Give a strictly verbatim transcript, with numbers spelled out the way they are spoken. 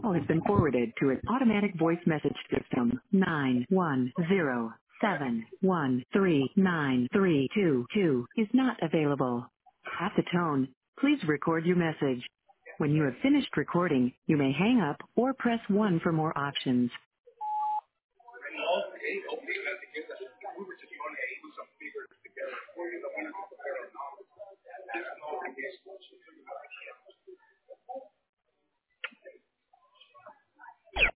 call has been forwarded to an automatic voice message system. nine one zero seven one three nine three two two is not available. At the tone, please record your message. When you have finished recording, you may hang up or press one for more options.